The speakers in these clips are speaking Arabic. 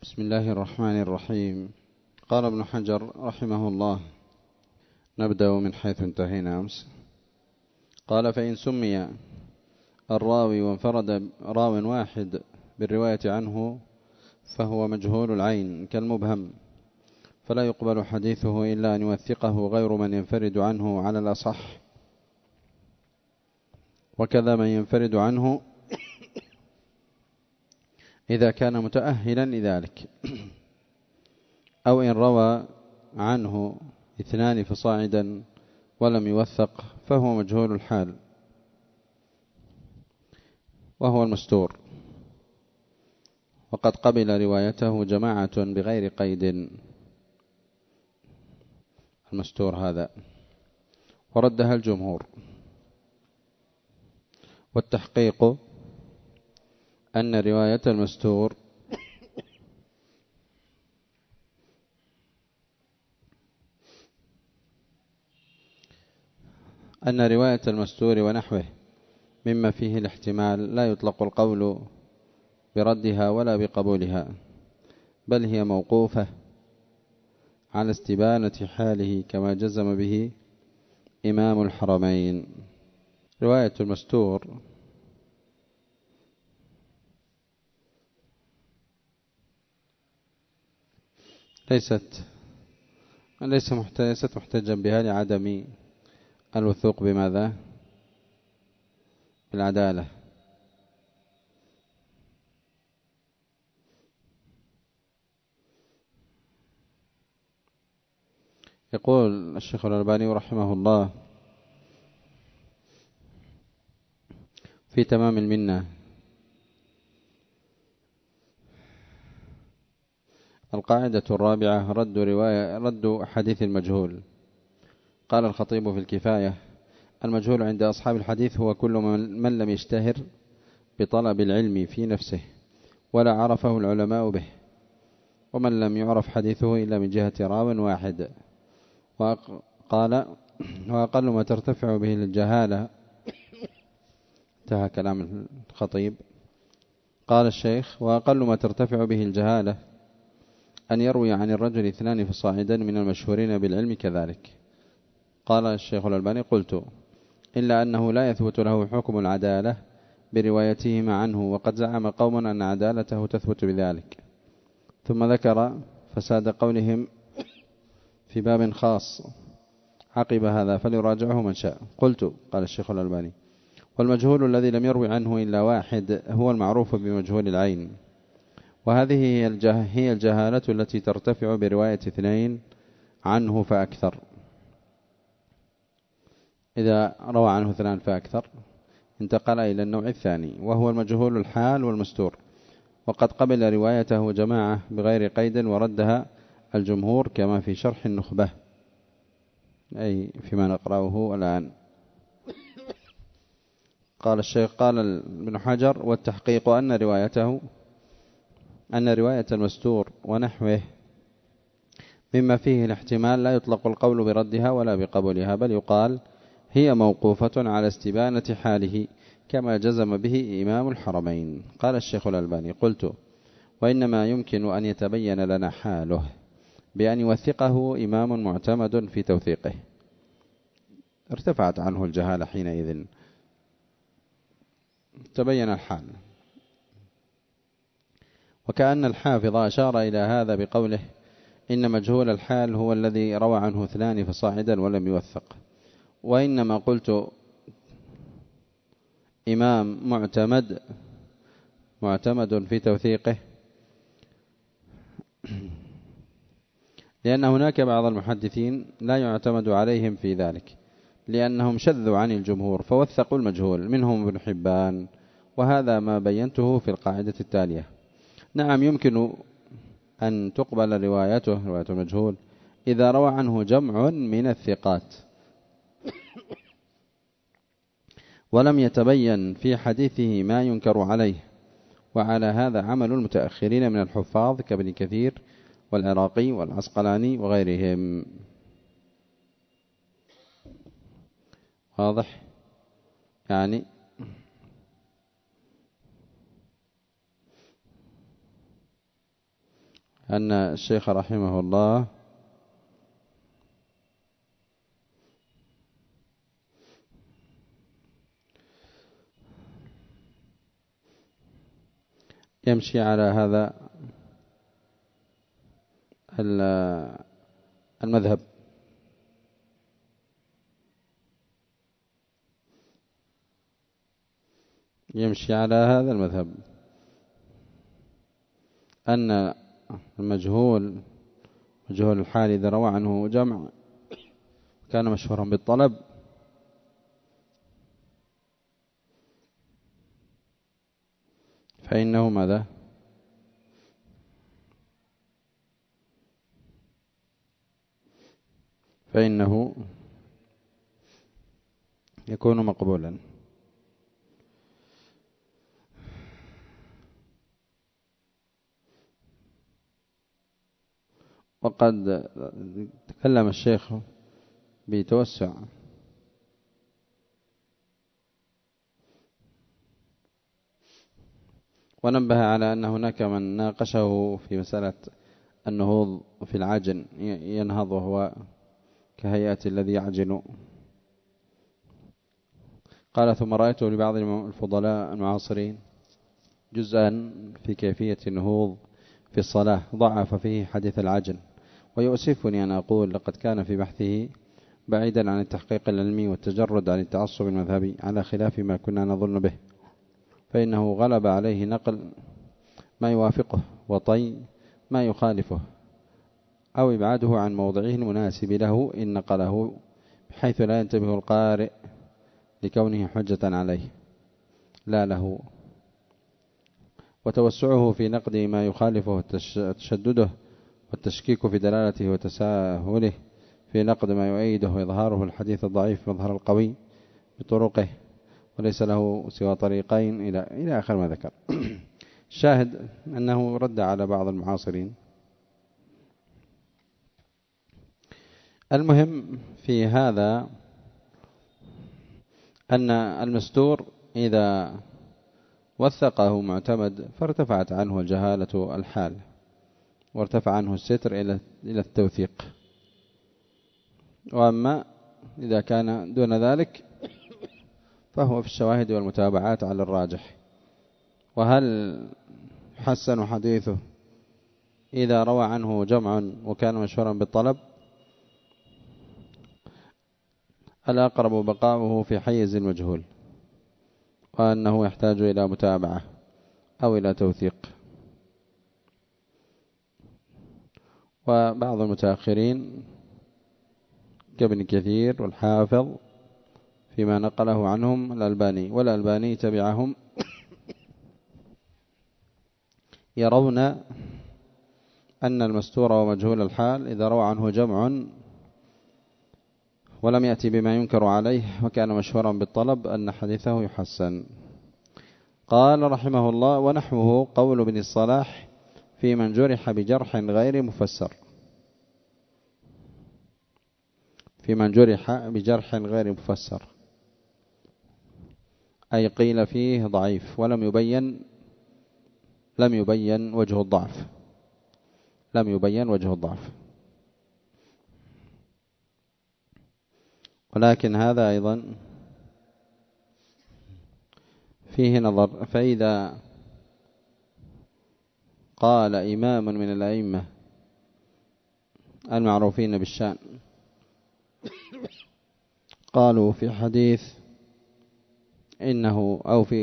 بسم الله الرحمن الرحيم. قال ابن حجر رحمه الله: نبدأ من حيث انتهينا أمس. قال: فإن سمي الراوي وانفرد راو واحد بالرواية عنه فهو مجهول العين كالمبهم، فلا يقبل حديثه إلا أن يوثقه غير من ينفرد عنه على الأصح، وكذا من ينفرد عنه إذا كان متأهلا لذلك، أو إن روى عنه 2 فصاعدا ولم يوثق فهو مجهول الحال، وهو المستور، وقد قبل روايته جماعة بغير قيد، المستور هذا، وردها الجمهور. والتحقيق أن رواية المستور ونحوه مما فيه الاحتمال لا يطلق القول بردها ولا بقبولها، بل هي موقوفة على استبانة حاله كما جزم به إمام الحرمين. رواية المستور ليست محتجا بها لعدم الوثوق بماذا؟ بالعدالة. يقول الشيخ الألباني رحمه الله في تمام المنة: القاعدة الرابعة رد حديث المجهول. قال الخطيب في الكفاية: المجهول عند أصحاب الحديث هو كل من لم يشتهر بطلب العلم في نفسه ولا عرفه العلماء به، ومن لم يعرف حديثه إلا من جهة راو واحد. وقال: وأقل ما ترتفع به الجهالة. انتهى كلام الخطيب. قال الشيخ: وأقل ما ترتفع به الجهالة أن يروي عن الرجل 2 فصاعدا من المشهورين بالعلم كذلك. قال الشيخ الألباني: قلت: إلا أنه لا يثبت له حكم العدالة بروايتهما عنه، وقد زعم قوم أن عدالته تثبت بذلك. ثم ذكر فساد قولهم في باب خاص عقب هذا، فليراجعه من شاء. قلت: قال الشيخ الألباني: والمجهول الذي لم يروي عنه إلا واحد هو المعروف بمجهول العين، وهذه هي الجهالة التي ترتفع برواية 2 عنه فأكثر. إذا روى عنه 2 فأكثر انتقل إلى النوع الثاني، وهو المجهول الحال والمستور، وقد قبل روايته جماعة بغير قيد وردها الجمهور كما في شرح النخبة، أي فيما نقرأه الآن. قال الشيخ: قال ابن حجر: والتحقيق أن رواية المستور ونحوه مما فيه الاحتمال لا يطلق القول بردها ولا بقبولها، بل يقال هي موقوفة على استبانة حاله كما جزم به إمام الحرمين. قال الشيخ الألباني: قلت: وإنما يمكن أن يتبين لنا حاله بأن يوثقه إمام معتمد في توثيقه، ارتفعت عنه الجهالة حينئذ، تبين الحال. وكأن الحافظ أشار إلى هذا بقوله: إن مجهول الحال هو الذي روى عنه 2 فصاعدا ولم يوثق. وإنما قلت إمام معتمد في توثيقه لأن هناك بعض المحدثين لا يعتمد عليهم في ذلك، لأنهم شذوا عن الجمهور فوثقوا المجهول، منهم ابن حبان، وهذا ما بينته في القاعدة التالية. نعم، يمكن أن تقبل رواية المجهول إذا روى عنه جمع من الثقات ولم يتبين في حديثه ما ينكر عليه، وعلى هذا عمل المتأخرين من الحفاظ كابن كثير والعراقي والعسقلاني وغيرهم. واضح؟ يعني أن الشيخ رحمه الله يمشي على هذا المذهب، يمشي على هذا المذهب أن المجهول مجهول الحال إذا روى عنه جمع كان مشهورا بالطلب فإنه ماذا؟ فإنه يكون مقبولا. وقد تكلم الشيخ بتوسع ونبه على أن هناك من ناقشه في مسألة النهوض في العجن، ينهض وهو كهيئة الذي يعجن. قال ثم رأيته لبعض الفضلاء المعاصرين جزءا في كيفية النهوض في الصلاة ضعف فيه حديث العجن، ويؤسفني أن أقول لقد كان في بحثه بعيدا عن التحقيق العلمي والتجرد عن التعصب المذهبي على خلاف ما كنا نظن به، فإنه غلب عليه نقل ما يوافقه وطي ما يخالفه أو إبعاده عن موضعه المناسب له إن نقله بحيث لا ينتبه القارئ لكونه حجة عليه لا له، وتوسعه في نقد ما يخالفه تشدده والتشكيك في دلالته وتساهله في نقد ما يؤيده وإظهاره الحديث الضعيف مظهر القوي بطرقه وليس له سوى طريقين إلى آخر ما ذكر. الشاهد أنه رد على بعض المعاصرين. المهم في هذا أن المستور إذا وثقه معتمد فارتفعت عنه الجهالة الحال وارتفع عنه الستر إلى التوثيق، وأما إذا كان دون ذلك فهو في الشواهد والمتابعات على الراجح. وهل حسن حديثه إذا روى عنه جمع وكان مشهورا بالطلب؟ الأقرب بقاؤه في حيز المجهول وأنه يحتاج إلى متابعة أو إلى توثيق. وبعض المتأخرين كابن كثير والحافظ فيما نقله عنهم الألباني والألباني تبعهم يرون أن المستور ومجهول الحال إذا روى عنه جمع ولم يأتي بما ينكر عليه وكان مشهورا بالطلب أن حديثه يحسن. قال رحمه الله ونحوه قول ابن الصلاح في من جرح بجرح غير مفسر، في من جرح بجرح غير مفسر أي قيل فيه ضعيف ولم يبين وجه الضعف، لم يبين وجه الضعف. ولكن هذا أيضا فيه نظر، فإذا قال إمام من الأئمة المعروفين بالشأن قالوا في حديث إنه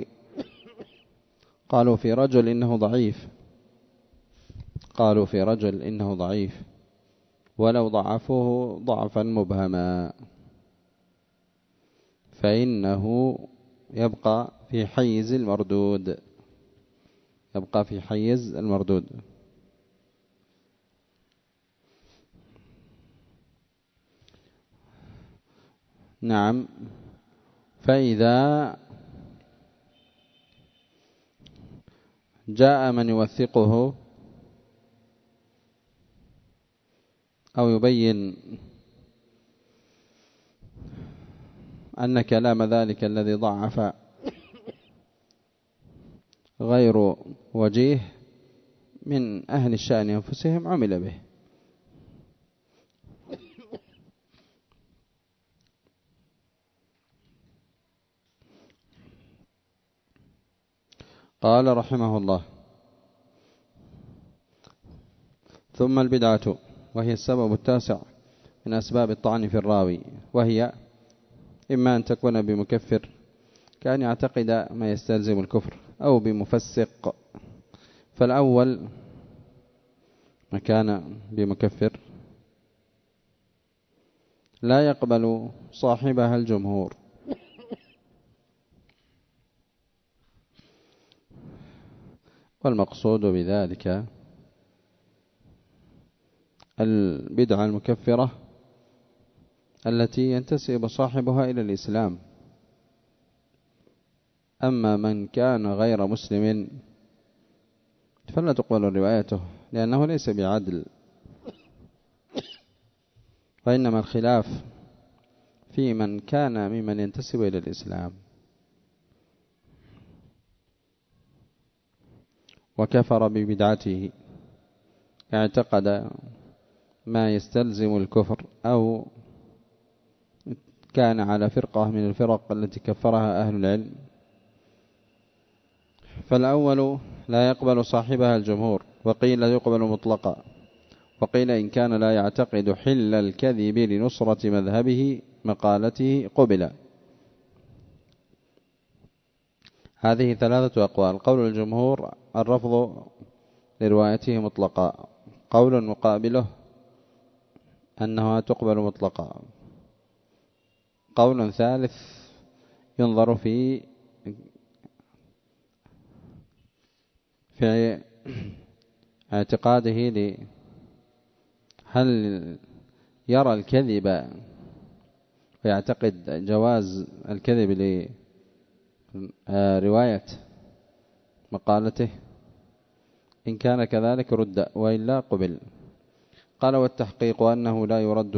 قالوا في رجل إنه ضعيف، قالوا في رجل إنه ضعيف ولو ضعفوه ضعفا مبهما فإنه يبقى في حيز المردود، يبقى في حيز المردود. نعم. فإذا جاء من يوثقه أو يبين أن كلام ذلك الذي ضعف غير وجيه من أهل الشأن أنفسهم عمل به. قال رحمه الله: ثم البدعة، وهي السبب التاسع من أسباب الطعن في الراوي، وهي إما أن تكون بمكفر كأن يعتقد ما يستلزم الكفر، أو بمفسق. فالأول ما كان بمكفر لا يقبل صاحبها الجمهور، والمقصود بذلك البدعة المكفرة التي ينتسب صاحبها إلى الإسلام. أما من كان غير مسلم فلا تقبل روايته، لأنه ليس بعدل، وإنما الخلاف في من كان ممن ينتسب إلى الإسلام وكفر ببدعته، اعتقد ما يستلزم الكفر، أو كان على فرقة من الفرق التي كفرها أهل العلم. فالأول لا يقبل صاحبها الجمهور، وقيل يقبل مطلقا، وقيل إن كان لا يعتقد حل الكذب لنصرة مذهبه مقالته قبل. هذه ثلاثة أقوال: قول الجمهور الرفض لروايته مطلقا، قول مقابله أنها تقبل مطلقا، قول ثالث ينظر في اعتقاده هل يرى الكذب ويعتقد جواز الكذب لرواية مقالته. إن كان كذلك رد، وإلا قبل. قال: والتحقيق أنه لا يرد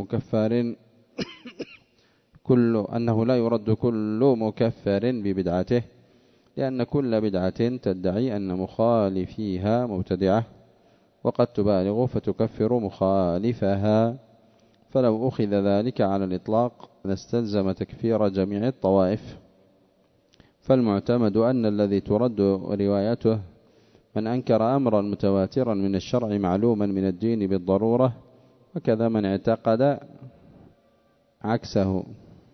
كل مكفر ببدعته، لأن كل بدعة تدعي أن مخالفيها مبتدعة، وقد تبالغ فتكفر مخالفها، فلو أخذ ذلك على الإطلاق لاستلزم تكفير جميع الطوائف. فالمعتمد أن الذي ترد روايته من أنكر أمرا متواترا من الشرع معلوما من الدين بالضرورة، وكذا من اعتقد عكسه.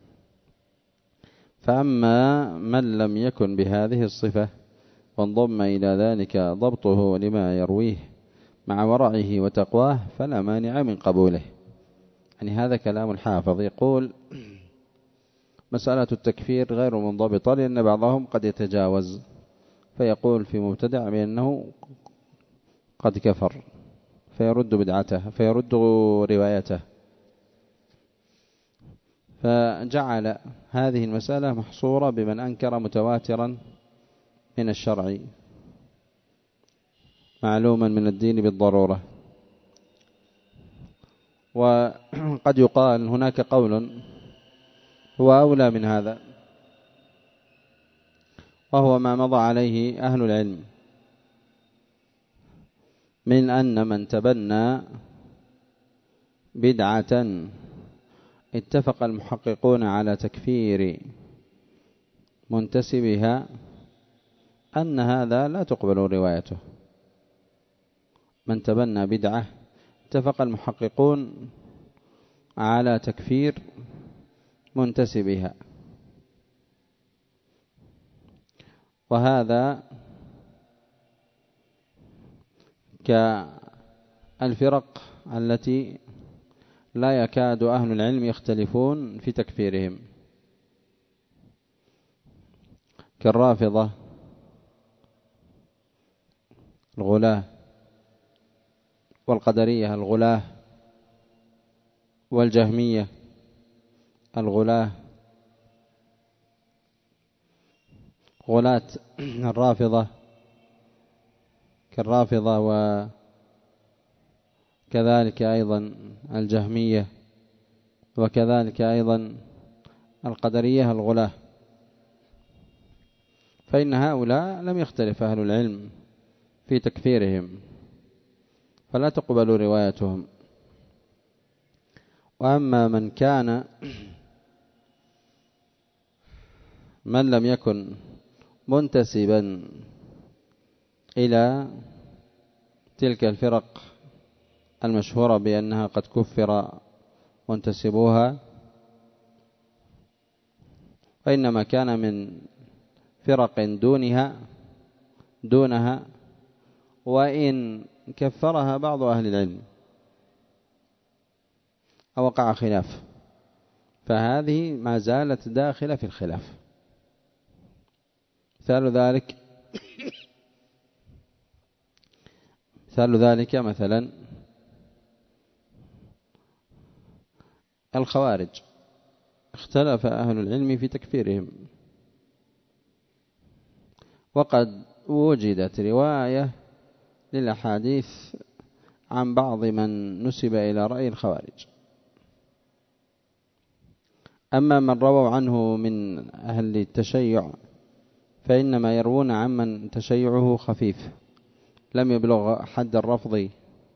فأما من لم يكن بهذه الصفة وانضم إلى ذلك ضبطه لما يرويه مع ورعه وتقواه فلا مانع من قبوله. يعني هذا كلام الحافظ، يقول: مسألة التكفير غير منضبطة، لأن بعضهم قد يتجاوز فيقول في مبتدع بأنه قد كفر، فيرد بدعته، فيرد روايته، فجعل هذه المسألة محصورة بمن أنكر متواترا من الشرع معلوما من الدين بالضرورة. وقد يقال هناك قول هو أولى من هذا، وهو ما مضى عليه أهل العلم من أن من تبنى بدعة اتفق المحققون على تكفير منتسبها، أن هذا لا تقبل روايته. من تبنى بدعة اتفق المحققون على تكفير منتسبها، وهذا كالفرق التي لا يكاد أهل العلم يختلفون في تكفيرهم، كالرافضة الغلاة، والقدرية الغلاة، والجهمية الغلاة، غلاة الرافضة كالرافضة، وكذلك أيضا الجهمية، وكذلك أيضا القدرية الغلاة. فإن هؤلاء لم يختلف أهل العلم في تكفيرهم فلا تقبل روايتهم. وأما من لم يكن منتسبا إلى تلك الفرق المشهورة بأنها قد كفر منتسبوها، وإنما كان من فرق دونها وإن كفرها بعض أهل العلم أو وقع خلاف، فهذه ما زالت داخلة في الخلاف. مثال ذلك مثلا الخوارج، اختلف أهل العلم في تكفيرهم، وقد وجدت رواية للأحاديث عن بعض من نسب إلى رأي الخوارج. أما من رووا عنه من أهل التشيع فإنما يروون عمن تشيعه خفيف لم يبلغ حد الرفض،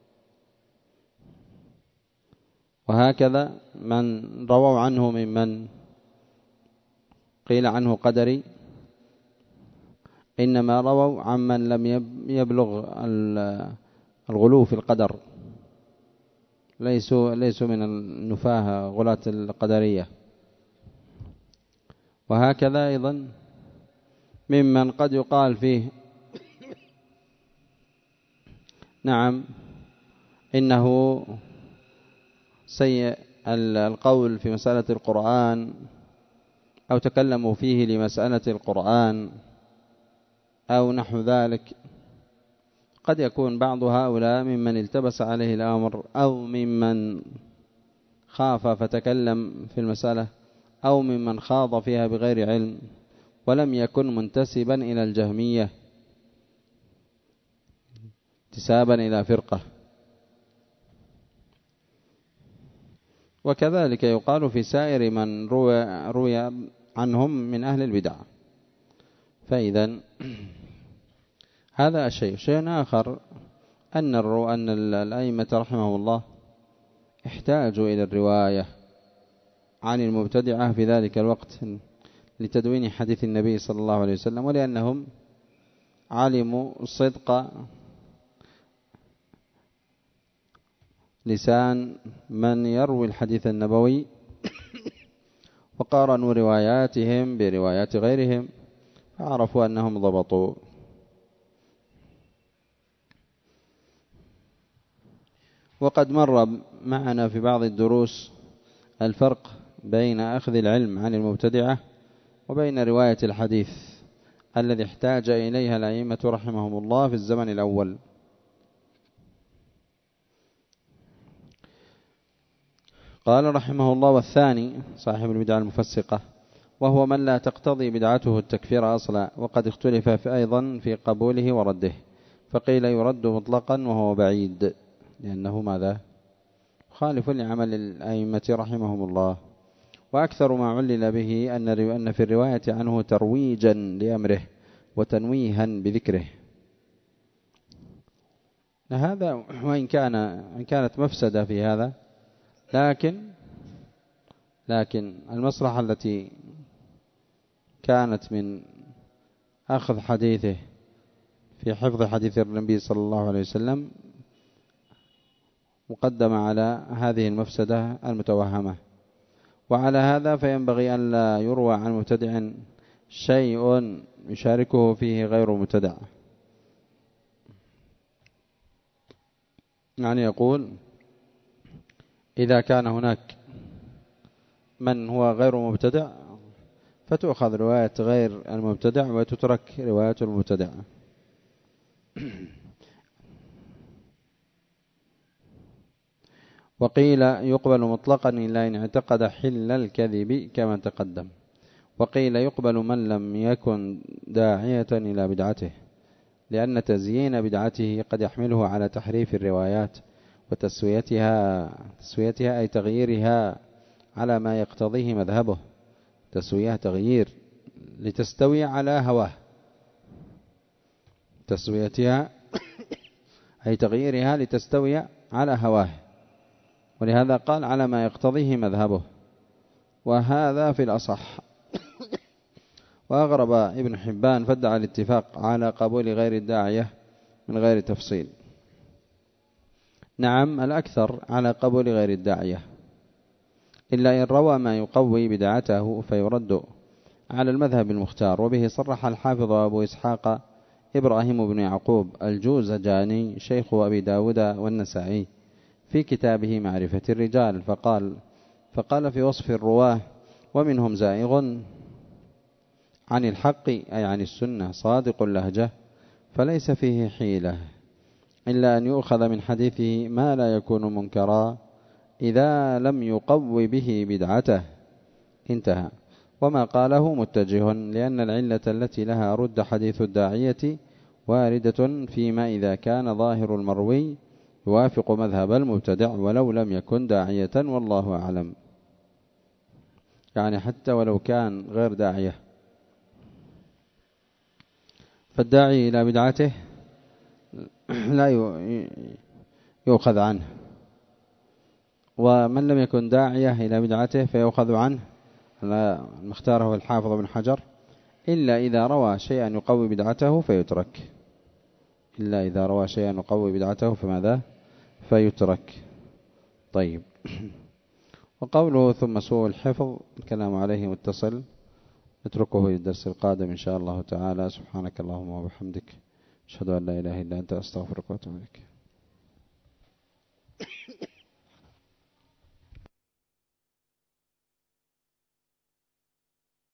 وهكذا من رووا عنه ممن قيل عنه قدري إنما رووا عمن لم يبلغ الغلو في القدر، ليسوا من النفاة غلاة القدرية. وهكذا أيضا ممن قد يقال فيه نعم إنه سيء القول في مسألة القرآن أو تكلموا فيه لمسألة القرآن أو نحو ذلك. قد يكون بعض هؤلاء ممن التبس عليه الأمر أو ممن خاف فتكلم في المسألة أو ممن خاض فيها بغير علم ولم يكن منتسبا إلى الجهمية انتسابا إلى فرقة. وكذلك يقال في سائر من روي عنهم من أهل البدع. فإذا هذا شيء آخر أن الأئمة رحمه الله احتاجوا إلى الرواية عن المبتدعة في ذلك الوقت لتدوين حديث النبي صلى الله عليه وسلم، ولأنهم علموا صدق لسان من يروي الحديث النبوي وقارنوا رواياتهم بروايات غيرهم فعرفوا أنهم ضبطوا. وقد مر معنا في بعض الدروس الفرق بين أخذ العلم عن المبتدعة وبين رواية الحديث الذي احتاج إليها الأئمة رحمهم الله في الزمن الأول. قال رحمه الله: والثاني صاحب البدعة المفسقة وهو من لا تقتضي بدعته التكفير أصلا، وقد اختلف أيضا في قبوله ورده، فقيل يرد مطلقا وهو بعيد لأنه ماذا؟ خالف لعمل الأئمة رحمهم الله. وأكثر ما علل به أن في الرواية عنه ترويجا لأمره وتنويها بذكره. هذا وإن كانت مفسدة في هذا، لكن المصلحة التي كانت من أخذ حديثه في حفظ حديث النبي صلى الله عليه وسلم مقدمة على هذه المفسدة المتوهمة. وعلى هذا فينبغي أن لا يروى عن مبتدع شيء يشاركه فيه غير مبتدع. يعني يقول إذا كان هناك من هو غير مبتدع فتؤخذ رواية غير المبتدع وتترك رواية المبتدع. وقيل يقبل مطلقا إلا إن اعتقد حل الكذب كما تقدم. وقيل يقبل من لم يكن داعية إلى بدعته، لأن تزيين بدعته قد يحمله على تحريف الروايات وتسويتها أي تغييرها على ما يقتضيه مذهبه. تسوية تغيير لتستوي على هواه، تسويتها أي تغييرها لتستوي على هواه، ولهذا قال على ما يقتضيه مذهبه، وهذا في الأصح. وأغرب ابن حبان فدع الاتفاق على قبول غير الداعية من غير تفصيل. نعم الأكثر على قبول غير الداعية، إلا إن روى ما يقوي بدعته فيرد على المذهب المختار. وبه صرح الحافظ أبو إسحاق إبراهيم بن يعقوب الجوزجاني شيخ أبي داود والنسائي في كتابه معرفة الرجال، فقال في وصف الرواه: ومنهم زائغ عن الحق أي عن السنة صادق اللهجة فليس فيه حيلة إلا أن يؤخذ من حديثه ما لا يكون منكرا إذا لم يقوي به بدعته. انتهى. وما قاله متجه، لأن العلة التي لها رد حديث الداعية واردة فيما إذا كان ظاهر المروي يوافق مذهب المبتدع ولو لم يكن داعية، والله أعلم. يعني حتى ولو كان غير داعية، فالداعي إلى بدعته لا يؤخذ عنه، ومن لم يكن داعية إلى بدعته فيؤخذ عنه. المختاره الحافظ بن حجر: إلا إذا روى شيئا يقوي بدعته فيترك. إلا إذا روى شيئا يقوي بدعته فماذا؟ فيترك. طيب. وقوله ثم سوء الحفظ الكلام عليه متصل، نتركه للدرس القادم إن شاء الله تعالى. سبحانك اللهم وبحمدك، أشهد أن لا إله إلا أنت، أستغفرك وأتوب إليك.